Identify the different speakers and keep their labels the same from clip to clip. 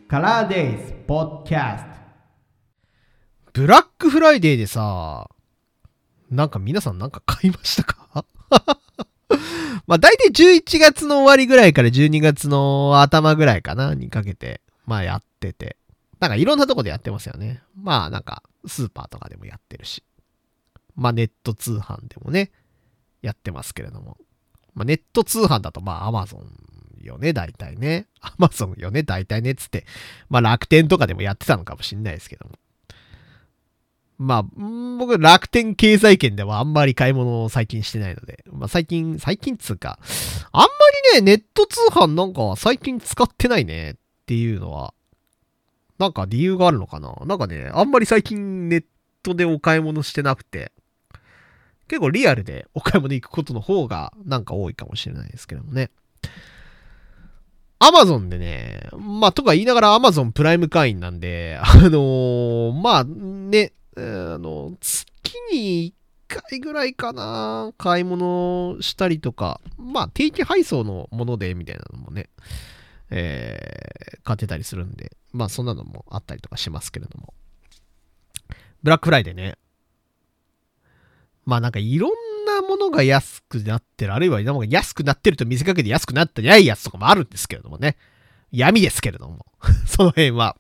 Speaker 1: カラーデイズポッドキャスト。
Speaker 2: ブラックフライデーでさ、なんか皆さんなんか買いましたか？まあ大体11月の終わりぐらいから12月の頭ぐらいかなにかけて、まあやってて。なんかいろんなとこでやってますよね。まあなんかスーパーとかでもやってるし。まあネット通販でもね、やってますけれども。まあネット通販だとまあ Amazon よね、大体ね。Amazon よね、大体ね、つって。まあ楽天とかでもやってたのかもしんないですけども。まあ、僕楽天経済圏ではあんまり買い物を最近してないので。まあ最近つうか、あんまりね、ネット通販なんか最近使ってないねっていうのは、なんか理由があるのかな？なんかね、あんまり最近ネットでお買い物してなくて、結構リアルでお買い物行くことの方がなんか多いかもしれないですけどもね。アマゾンでね、まあ、とか言いながらアマゾンプライム会員なんで、まあね、月に1回ぐらいかな、買い物したりとか、まあ、定期配送のもので、みたいなのもね、買ってたりするんで、まあ、そんなのもあったりとかしますけれども。ブラックフライデーね。まあなんかいろんなものが安くなってる、あるいは安くなってると見せかけて安くなってないやつとかもあるんですけれどもね。闇ですけれども。その辺は。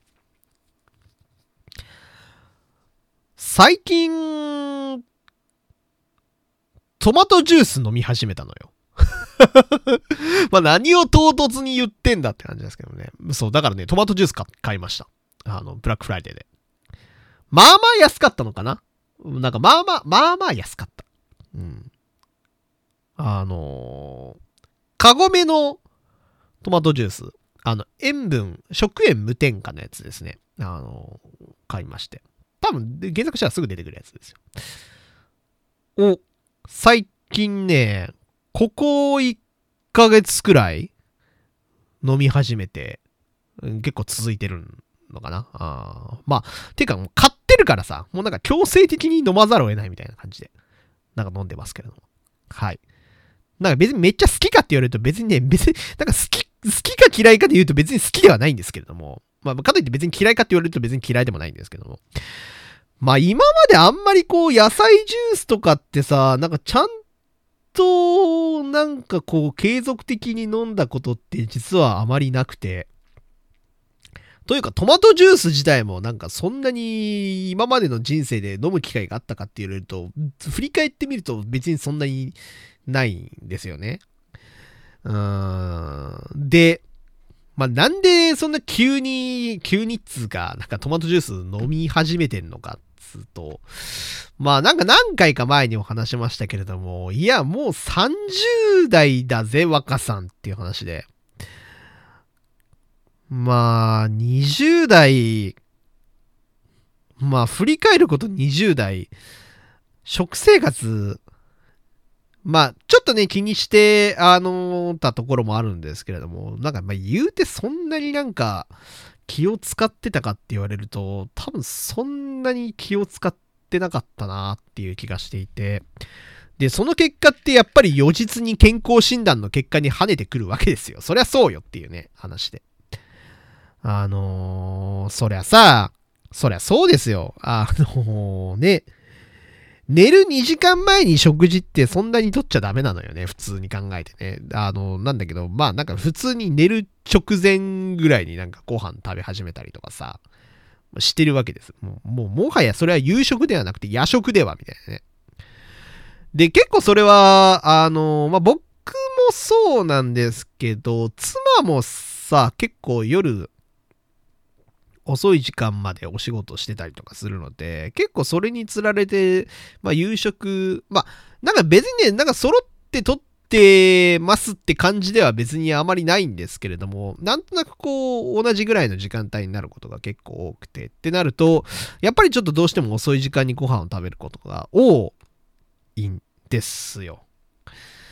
Speaker 2: 最近、トマトジュース飲み始めたのよ。まあ何を唐突に言ってんだって感じですけどね。そう、だからね、トマトジュース買いました。ブラックフライデーで。まあまあ安かったのかな？なんかまあまあ安かった。うん。カゴメのトマトジュース。食塩無添加のやつですね。買いまして。多分、検索したらすぐ出てくるやつですよ。最近ね、ここ1ヶ月くらい飲み始めて、結構続いてるのかな。まあ、ていうかもう買ってるからさ、もうなんか強制的に飲まざるを得ないみたいな感じで、なんか飲んでますけれども。はい。なんか別にめっちゃ好きかって言われると別にね、なんか好きか嫌いかで言うと別に好きではないんですけれども、まあ、かといって別に嫌いかって言われると別に嫌いでもないんですけども。まあ今まであんまりこう野菜ジュースとかってさ、なんかちゃんとなんかこう継続的に飲んだことって実はあまりなくて、というかトマトジュース自体もなんかそんなに今までの人生で飲む機会があったかって言われると、振り返ってみると別にそんなにないんですよね。で、まあ、なんでそんな急にっつうか、なんかトマトジュース飲み始めてんのかっつうと、まあなんか何回か前にも話しましたけれども、いやもう30代だぜ若さんっていう話で、まあ20代、まあ振り返ること20代、食生活、まあ、ちょっとね、気にして、たところもあるんですけれども、なんか、まあ、言うてそんなになんか、気を使ってたかって言われると、多分そんなに気を使ってなかったなっていう気がしていて、で、その結果ってやっぱり如実に健康診断の結果に跳ねてくるわけですよ。そりゃそうよっていうね、話で。そりゃそうですよ。ね、寝る2時間前に食事ってそんなに取っちゃダメなのよね。普通に考えてね。なんだけど、まあなんか普通に寝る直前ぐらいになんかご飯食べ始めたりとかさ、してるわけです。もはやそれは夕食ではなくて夜食ではみたいなね。で、結構それは、まあ僕もそうなんですけど、妻もさ、結構夜、遅い時間までお仕事してたりとかするので、結構それにつられて、まあ夕食、まあなんか別にね、なんか揃って取ってますって感じでは別にあまりないんですけれども、なんとなくこう同じぐらいの時間帯になることが結構多くてってなると、やっぱりちょっとどうしても遅い時間にご飯を食べることが多いんですよ。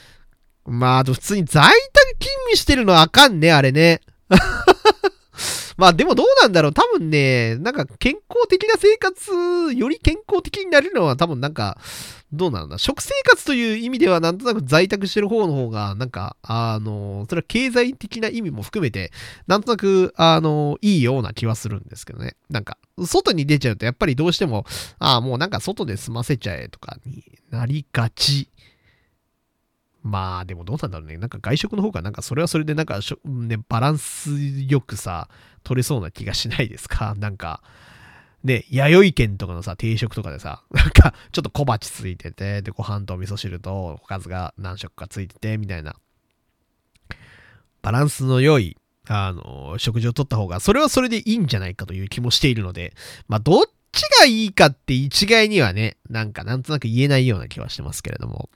Speaker 2: まああと普通に在宅勤務してるのはあかんね、あれね。 まあでもどうなんだろう。多分ね、なんか健康的な生活、より健康的になれるのは多分なんか、どうなんだ。食生活という意味ではなんとなく在宅してる方の方が、なんか、それは経済的な意味も含めて、なんとなく、いいような気はするんですけどね。なんか、外に出ちゃうとやっぱりどうしても、もうなんか外で済ませちゃえとかになりがち。まあでもどうなんだろうね。なんか外食の方がなんかそれはそれでなんかね、バランスよくさ、取れそうな気がしないですか？なんか、ね、弥生県とかのさ、定食とかでさ、なんかちょっと小鉢ついてて、で、ご飯とお味噌汁とおかずが何食かついてて、みたいな。バランスの良い、食事をとった方が、それはそれでいいんじゃないかという気もしているので、まあどっちがいいかって一概にはね、なんとなく言えないような気はしてますけれども。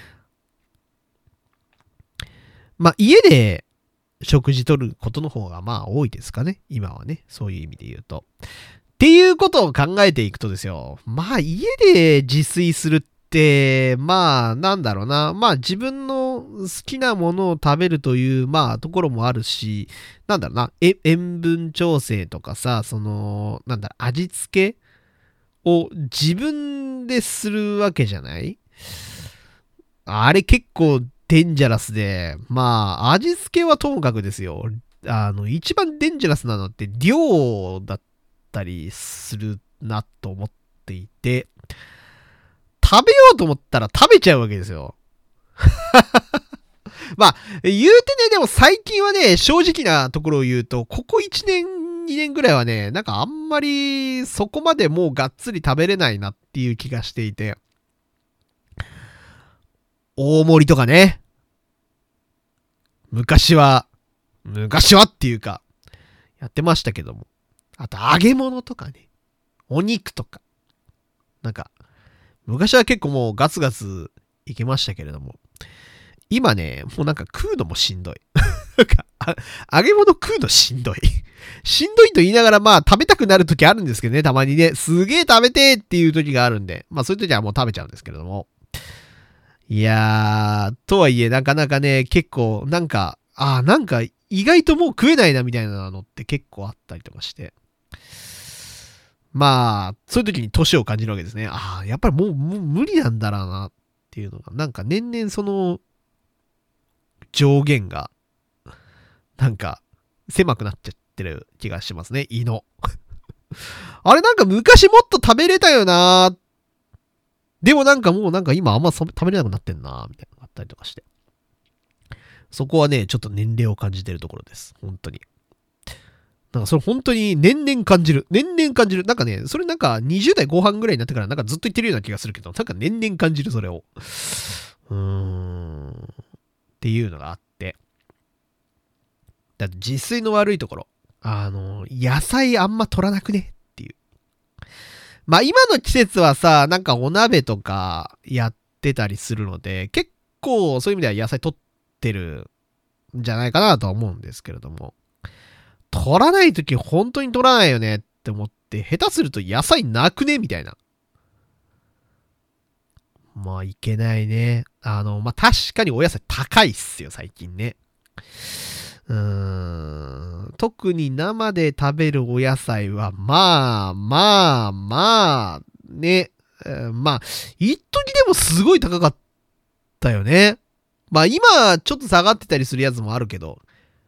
Speaker 2: まあ、家で食事とることの方がまあ多いですかね。今はね。そういう意味で言うと。っていうことを考えていくとですよ。まあ、家で自炊するって、まあ、なんだろうな。まあ、自分の好きなものを食べるという、まあ、ところもあるし、なんだろうな。塩分調整とかさ、味付けを自分でするわけじゃない？あれ結構デンジャラスで、まあ、味付けはともかくですよ。一番デンジャラスなのって量だったりするなと思っていて、食べようと思ったら食べちゃうわけですよ。まあ、言うてね、でも最近はね、正直なところを言うと、ここ1年、2年ぐらいはね、なんかあんまりそこまでもうがっつり食べれないなっていう気がしていて、大盛りとかね。昔はっていうか、やってましたけども。あと揚げ物とかね。お肉とか。なんか、昔は結構もうガツガツいけましたけれども。今ね、もうなんか食うのもしんどい。なんか、揚げ物食うのしんどい。しんどいと言いながらまあ食べたくなる時あるんですけどね、たまにね。すげえ食べてーっていう時があるんで。まあそういう時はもう食べちゃうんですけれども。いやー、とはいえなかなかね、結構なんか意外ともう食えないなみたいなのって結構あったりとかして。まあ、そういう時に年を感じるわけですね。やっぱりもう無理なんだろうなっていうのが、なんか年々その上限が、なんか狭くなっちゃってる気がしますね、胃の。あれなんか昔もっと食べれたよなー。でもなんかもうなんか今あんま食べれなくなってんなーみたいなのがあったりとかして。そこはね、ちょっと年齢を感じてるところです。本当に。なんかそれ本当に年々感じる。なんかね、それなんか20代後半ぐらいになってからなんかずっと言ってるような気がするけど、なんか年々感じる、それを。っていうのがあって。だって自炊の悪いところ。野菜あんま取らなくねっていう。まあ今の季節はさ、なんかお鍋とかやってたりするので、結構そういう意味では野菜取ってるんじゃないかなとは思うんですけれども。取らないとき本当に取らないよねって思って、下手すると野菜なくねみたいな。まあいけないね。まあ確かにお野菜高いっすよ、最近ね。特に生で食べるお野菜は、まあ、ね。まあ、一時でもすごい高かったよね。まあ今、ちょっと下がってたりするやつもあるけど、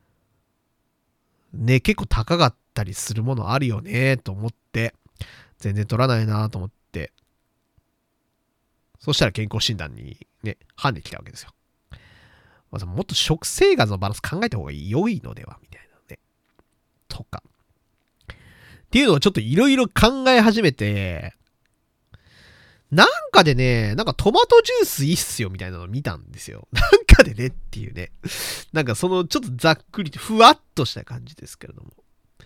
Speaker 2: ね、結構高かったりするものあるよね、と思って、全然取らないなと思って、そしたら健康診断にね、跳ねてきたわけですよ。まあ、もっと食生活のバランス考えた方が良いのではみたいなね。とか。っていうのをちょっといろいろ考え始めて、なんかでね、なんかトマトジュースいいっすよみたいなのを見たんですよ。なんかでねっていうね。なんかそのちょっとざっくりとふわっとした感じですけれども。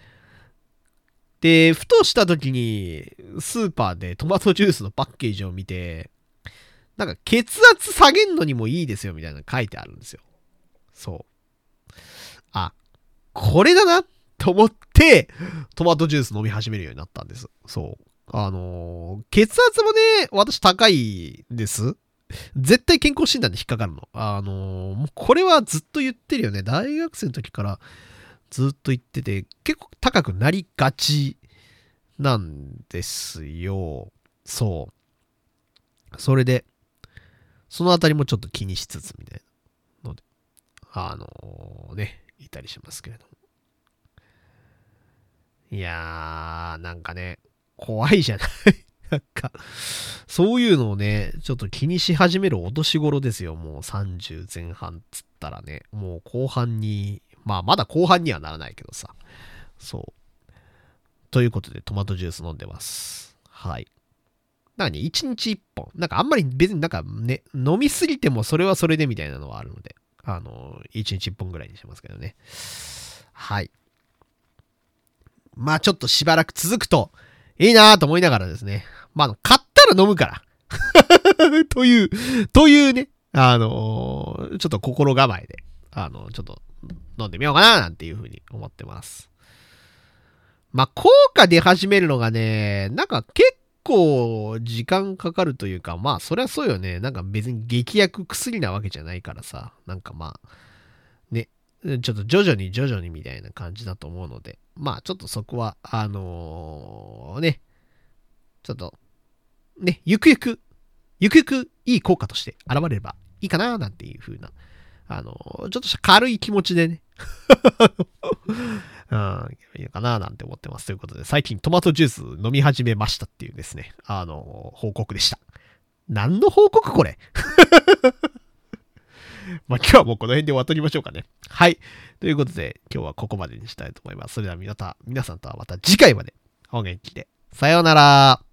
Speaker 2: で、ふとした時にスーパーでトマトジュースのパッケージを見て、なんか血圧下げんのにもいいですよみたいなの書いてあるんですよ。そう。これだなと思ってトマトジュース飲み始めるようになったんです。そう。血圧もね、私高いです。絶対健康診断で引っかかるの。もうこれはずっと言ってるよね。大学生の時からずっと言ってて、結構高くなりがちなんですよ。そう。それで、そのあたりもちょっと気にしつつみたいなので、いたりしますけれども。いやー、なんかね、怖いじゃないなんか、そういうのをね、ちょっと気にし始めるお年頃ですよ。もう30前半つったらね、もう後半に、まあまだ後半にはならないけどさ。そう。ということでトマトジュース飲んでます。はい。なんかね、1日1本。なんかあんまり別になんかね、飲みすぎてもそれはそれでみたいなのはあるので、1日1本ぐらいにしますけどね。はい。まあちょっとしばらく続くといいなぁと思いながらですね。まあ買ったら飲むから。というね、ちょっと心構えで、ちょっと飲んでみようかななんていうふうに思ってます。まあ効果出始めるのがね、なんか結構時間かかるというか、まあそりゃそうよね。なんか別に劇薬薬なわけじゃないからさ、なんかまあ、ね、ちょっと徐々にみたいな感じだと思うので、まあちょっとそこは、ね、ちょっと、ね、ゆくゆくいい効果として現れればいいかななんていう風な、ちょっとした軽い気持ちでね、うん、いいのかななんて思ってます。ということで、最近トマトジュース飲み始めましたっていうですね、報告でした。何の報告これまあ今日はもうこの辺で終わっときましょうかね。はい。ということで、今日はここまでにしたいと思います。それでは皆さんとはまた次回までお元気で。さようなら。